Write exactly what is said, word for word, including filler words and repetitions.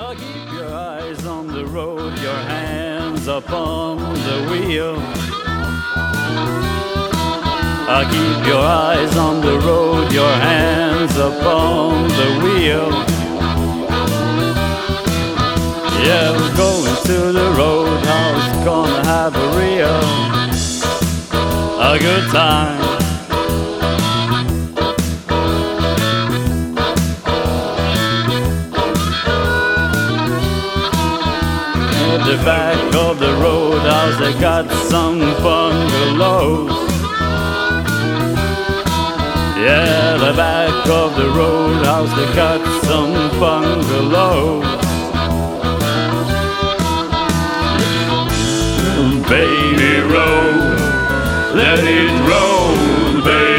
Oh, keep your eyes on the road, your hands upon the wheel. Oh, keep your eyes on the road, your hands upon the wheel. Yeah, we're going to the roadhouse, gonna have a real a good time. At the back of the roadhouse, they got some bungalows. Yeah, the back of the roadhouse, they got some bungalows. Baby, roll, let it roll, baby.